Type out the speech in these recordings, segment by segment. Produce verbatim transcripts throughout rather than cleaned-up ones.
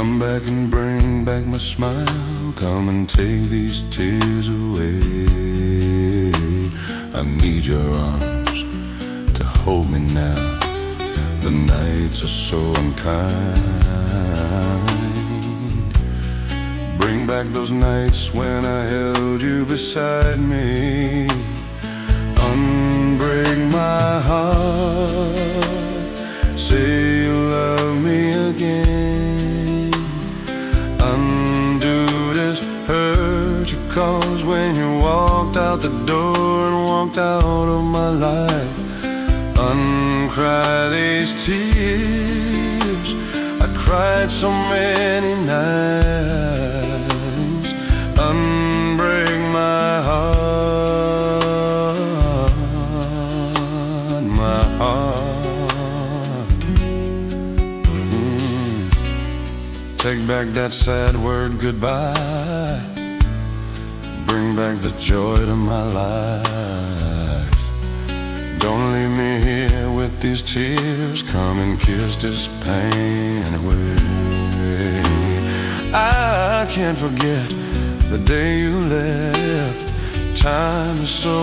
Come back and bring back my smile. Come and take these tears away. I need your arms to hold me now. The nights are so unkind. Bring back those nights when I held you beside me. Unbreak my heart. Say you love me again. Undo this hurt you caused when you walked out the door and walked out of my life. Uncry these tears I cried so many nights. Unbreak my heart, my heart. mm. Take back that sad word goodbye. Bring back the joy to my life. Don't leave me here with these tears. Come and kiss this pain away. I can't forget the day you left. Time is so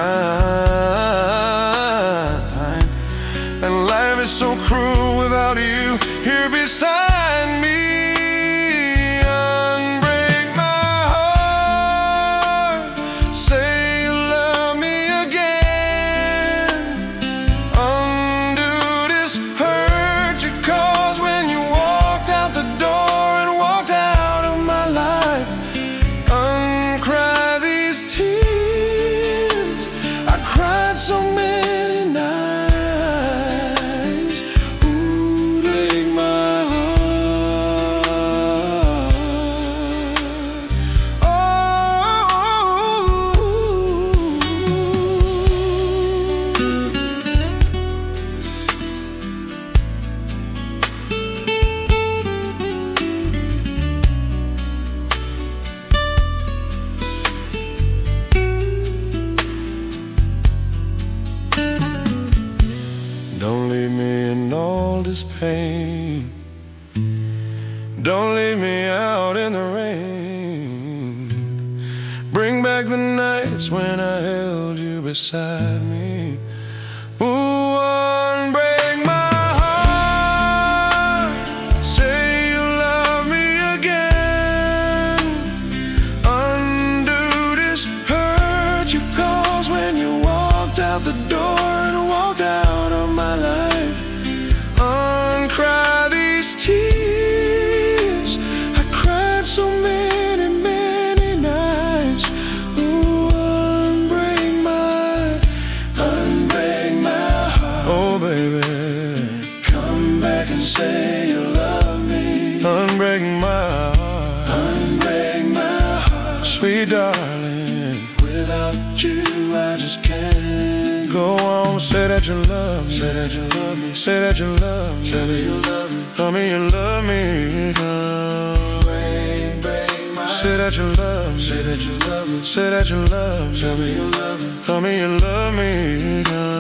unkind, and life is so cruel without you here beside me. So many nights. Ooh, break my heart. Oh, don't leave me in all this pain. Don't leave me out in the rain. Bring back the nights when I held you beside me. Ooh, unbreak my heart. Say you love me again. Undo this hurt you caused when you walked out the door and walked out of my life. Uncry these tears I cried so many, many nights. Ooh, unbreak my, unbreak my heart. Oh, baby, come back and say you love me. Unbreak my heart, unbreak my heart. Sweet darling, without you I just can't go on. Say that you love me, say that you love me, say that you love me. Tell me you love me, tell me you love me. Break, break my heart. Say that you love me, say that you love me, say that you love me. Tell me you love me, tell me you love me.